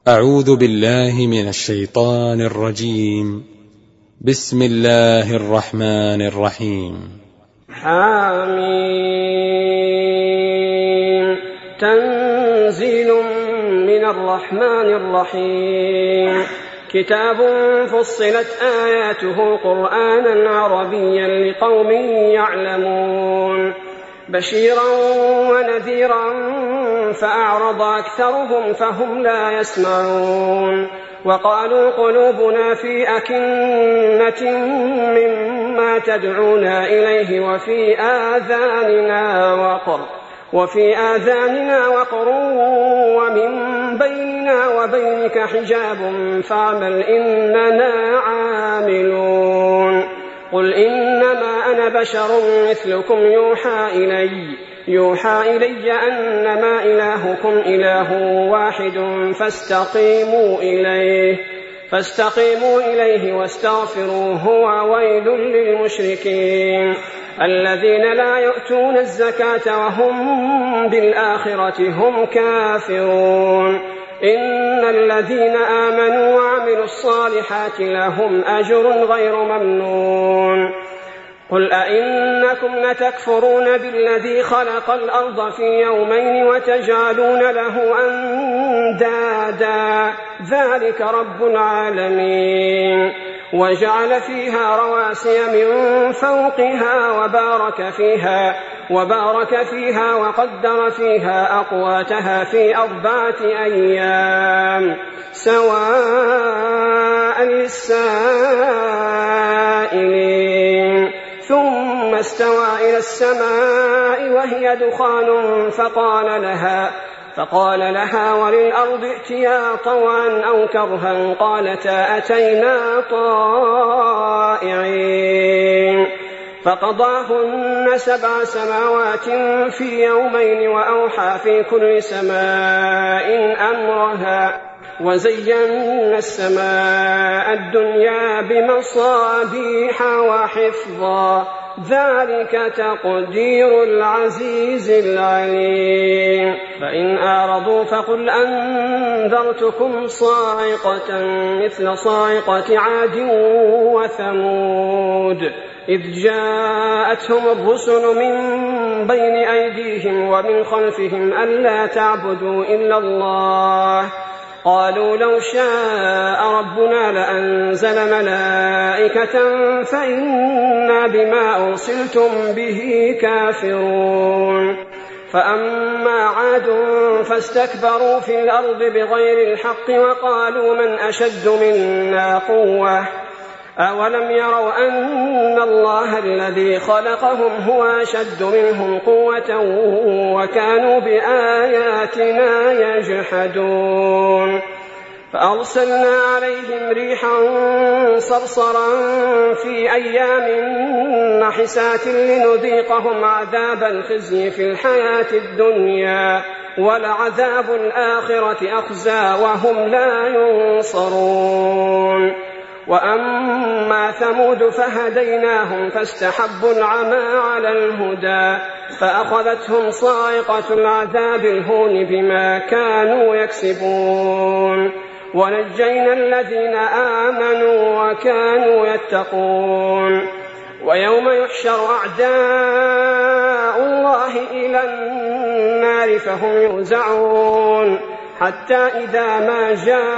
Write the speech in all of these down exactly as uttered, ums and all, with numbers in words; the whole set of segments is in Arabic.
أعوذ بالله من الشيطان الرجيم. بسم الله الرحمن الرحيم. حميم. تنزيل من الرحمن الرحيم. كتاب فصلت آياته قرآنا عربيا لقوم يعلمون بشيرا ونذيرا فأعرض أكثرهم فهم لا يسمعون وقالوا قلوبنا في أكنة مما تدعونا إليه وفي آذاننا وقر وفي آذاننا وقر ومن بيننا وبينك حجاب فاعمل إننا عاملون. قل إنما أنا بشر مثلكم يوحى إلي يوحى إلي أنما إلهكم إله واحد فاستقيموا إليه فاستقيموا إليه واستغفروه وويل للمشركين الذين لا يؤتون الزكاة وهم بالآخرة هم كافرون. إن الذين آمنوا وعملوا الصالحات لهم أجر غير ممنون. قل أئنكم لتكفرون بالذي خلق الأرض في يومين وتجعلون له أندادا ذلك رب العالمين. وجعل فيها رواسي من فوقها وبارك فيها وبارك فيها وقدر فيها أقواتها في أربعة أيام سواء للسائلين. ثم استوى إلى السماء وهي دخان فقال لها فقال لها وللأرض ائتيا طوعا أو كرها قالتا أتينا طائعين. فقضاهن سبع سماوات في يومين وأوحى في كل سماء أمرها وزينا السماء الدنيا بمصابيح وحفظا ذلك تقدير العزيز العليم. فإن أعرضوا فقل أنذرتكم صاعقة مثل صاعقة عاد وثمود إذ جاءتهم الرسل من بين أيديهم ومن خلفهم ألا تعبدوا إلا الله قالوا لو شاء ربنا لأنزل ملائكة فإنا بما أرسلتم به كافرون. فأما عاد فاستكبروا في الأرض بغير الحق وقالوا من أشد منا قوة أولم يروا أن الله الذي خلقهم هو أشد منهم قوة وكانوا بآياتنا يجحدون. فأرسلنا عليهم ريحا صرصرا في أيام نحسات لنذيقهم عذاب الخزي في الحياة الدنيا ولعذاب الآخرة أخزى وهم لا ينصرون. وأما ثمود فهديناهم فاستحبوا العمى على الهدى فأخذتهم صاعقة العذاب الهون بما كانوا يكسبون. ونجينا الذين آمنوا وكانوا يتقون. ويوم يحشر أعداء الله إلى النار فهم يوزعون حتى إذا ما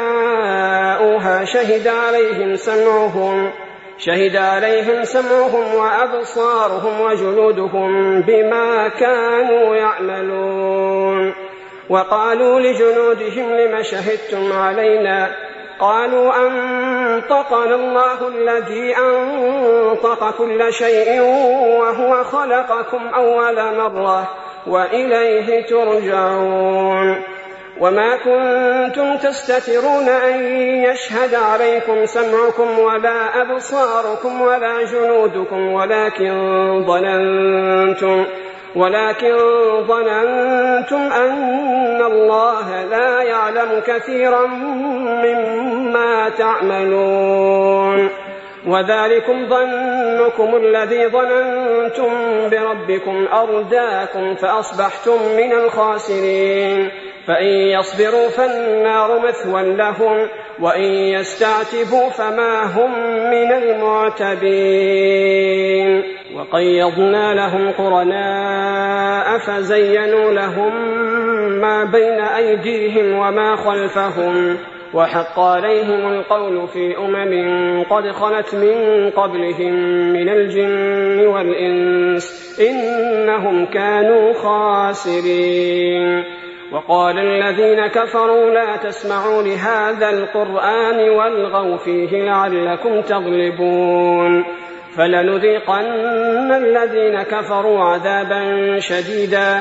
جاءوها شهد عليهم سمعهم شهد عليهم سمعهم وأبصارهم وجلودهم بما كانوا يعملون. وقالوا لجنودهم لم شهدتم علينا قالوا أنطقنا الله الذي أنطق كل شيء وهو خلقكم أول مرة وإليه ترجعون. وما كنتم تستترون أن يشهد عليكم سمعكم ولا أبصاركم ولا جنودكم ولكن ظننتم ولكن ظننتم أن الله لا يعلم كثيرا مما تعملون. وذلكم ظنكم الذي ظننتم بربكم أرداكم فأصبحتم من الخاسرين. فإن يصبروا فالنار مثوى لهم وإن يستعتبوا فما هم من المعتبين. وقيضنا لهم قرناء فزينوا لهم ما بين أيديهم وما خلفهم وحق عليهم القول في أمم قد خلت من قبلهم من الجن والإنس إنهم كانوا خاسرين. وقال الذين كفروا لا تسمعوا لهذا القرآن والغوا فيه لعلكم تغلبون فلنذيقن الذين كفروا عذابا شديدا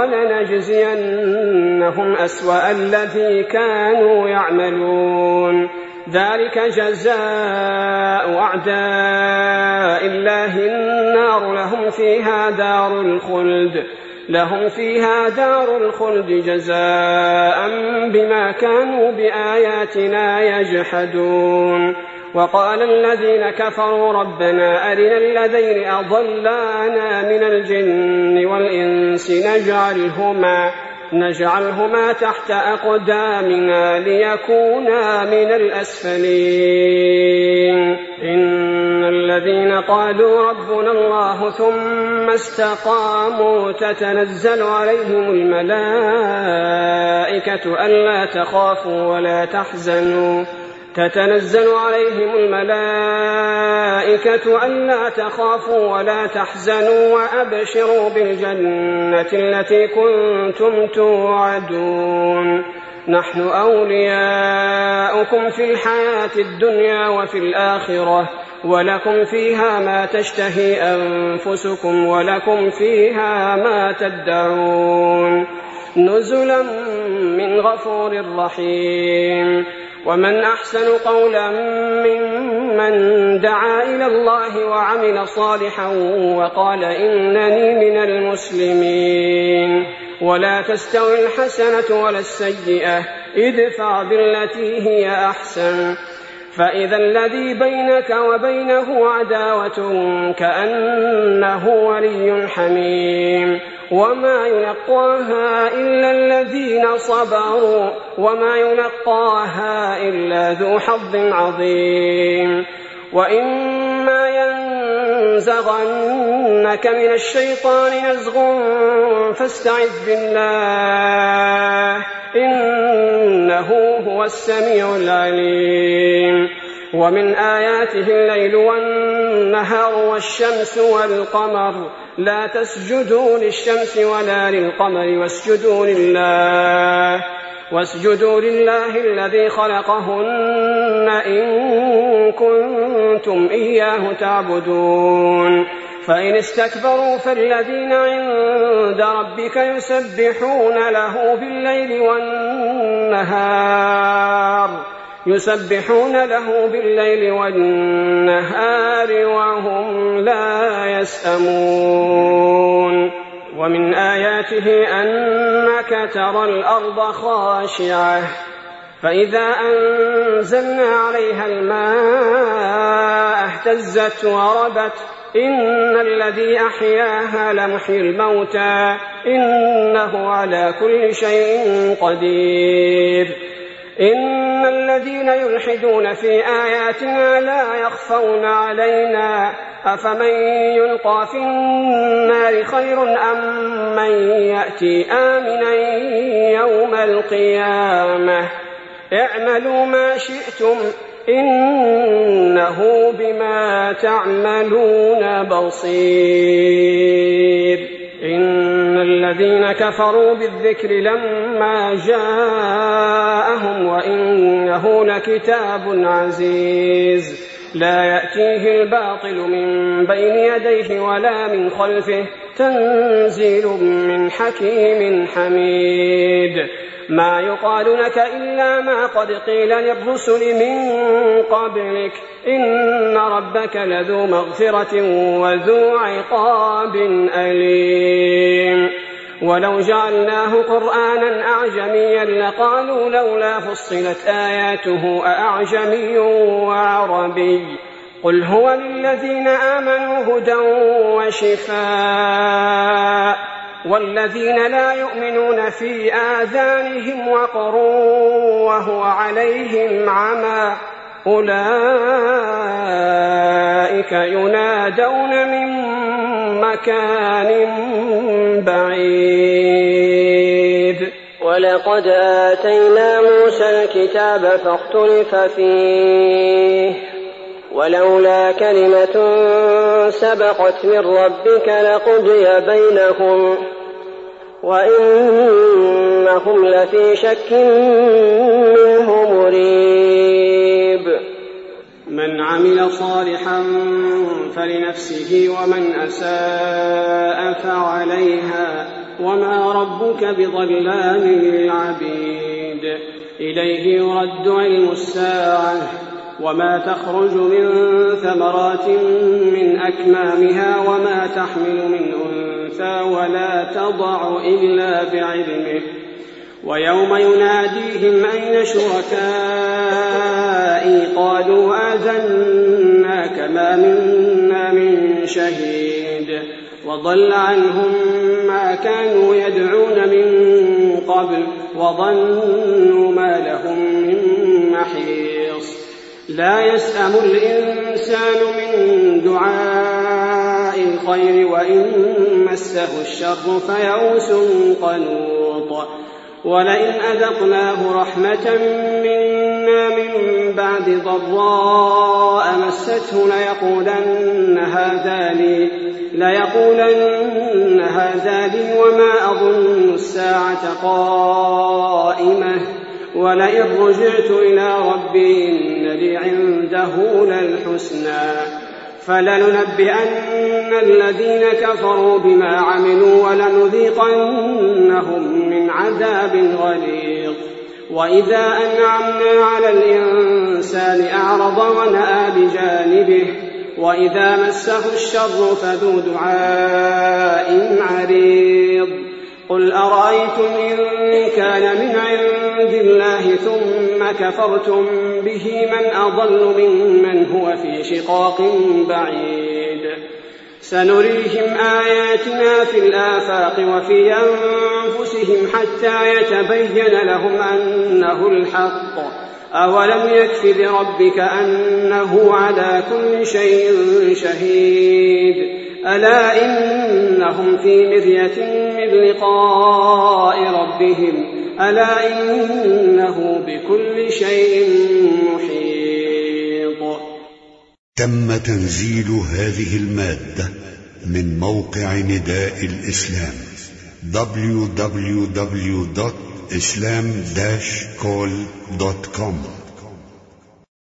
ولنجزينهم أسوأ الذي كانوا يعملون ذلك جزاء أعداء الله النار لهم فيها دار الخلد لهم فيها دار الخلد جزاء بما كانوا بآياتنا يجحدون. وقال الذين كفروا ربنا أرنا الذين أضلانا من الجن والإنس نجعلهما, نجعلهما تحت أقدامنا ليكونا من الأسفلين. إن الذين قالوا ربنا الله ثم استقاموا تتنزل عليهم الملائكة ألا تخافوا ولا تحزنوا تتنزل عليهم الملائكة ألا تخافوا ولا تحزنوا وأبشروا بالجنة التي كنتم توعدون نحن أولياؤكم في الحياة الدنيا وفي الآخرة ولكم فيها ما تشتهي أنفسكم ولكم فيها ما تدعون نزلا من غفور رحيم. ومن أحسن قولا ممن دعا إلى الله وعمل صالحا وقال إنني من المسلمين. ولا تستوي الحسنة ولا السيئة ادفع بالتي هي أحسن فإذا الذي بينك وبينه عداوة كأنه ولي حميم. وما يلقاها إلا الذين صبروا وما يلقاها إلا ذو حظ عظيم. وإما ينزغنك من الشيطان نزغ فاستعذ بالله إنه هو السميع العليم. ومن آياته الليل والنهار والشمس والقمر لا تسجدوا للشمس ولا للقمر واسجدوا لله واسجدوا لله الذي خلقهن إن كنتم إياه تعبدون. فإن استكبروا فالذين عند ربك يسبحون له بالليل والنهار يسبحون له بالليل والنهار وهم لا يسأمون. ومن آياته أنك ترى الأرض خاشعة فإذا أنزلنا عليها الماء اهتزت وربت إن الذي أحياها لمحيي الموتى إنه على كل شيء قدير. إن الذين يلحدون في آياتنا لا يخفون علينا أفمن يلقى في النار خير أم من يأتي آمنا يوم القيامة اعملوا ما شئتم إنه بما تعملون بصير. إن الذين كفروا بالذكر لما جاءهم وإنه لكتاب عزيز لا يأتيه الباطل من بين يديه ولا من خلفه تنزيل من حكيم حميد. ما يقال لك إلا ما قد قيل للرسل من قبلك إن ربك لذو مغفرة وذو عقاب أليم. ولو جعلناه قرآنا أعجميا لقالوا لولا فصلت آياته أأعجمي وعربي قل هو للذين آمنوا هدى وشفاء والذين لا يؤمنون في آذانهم وقر وهو عليهم عمى أولئك ينادون من مكان بعيد. ولقد آتينا موسى الكتاب فاختلف فيه ولولا كلمة سبقت من ربك لقضي بينهم وإنهم لفي شك منه مريب. من عمل صالحا فلنفسه ومن أساء فعليها وما ربك بظلام للعبيد. إليه يرد علم الساعة وما تخرج من ثمرات من أكمامها وما تحمل من أنثى ولا تضع إلا بعلمه. ويوم يناديهم أين شركائي قالوا آذناك ما منا من شهيد وضل عنهم ما كانوا يدعون من قبل وظنوا ما لهم من محيص. لا يسأم الإنسان من دعاء الخير وإن مسه الشر فيئوس قنوط. ولئن أذقناه رحمة منا من بعد ضراء مسته ليقولن هذا لي ليقولن هذا لي وما أظن الساعة قائمة ولئن رجعت إلى ربي إن لي عنده للحسنى. فلننبئن الذين كفروا بما عملوا ولنذيقنهم من عذاب غليظ. وإذا أنعمنا على الإنسان أعرض ونأى بجانبه وإذا مسه الشر فذو دعاء عريض. قل أرأيتم إن كان من عند الله ثم كفرتم به من أضل ممن هو في شقاق بعيد. سنريهم آياتنا في الآفاق وفي أنفسهم حتى يتبين لهم أنه الحق. أولم يكف بربك أنه على كل شيء شهيد. ألا إنهم في مرية من لقاء ربهم ألا إنه بكل شيء محيط. تم تنزيل هذه المادة من موقع نداء الإسلام دبليو دبليو دبليو دوت إسلام داش كول دوت كوم.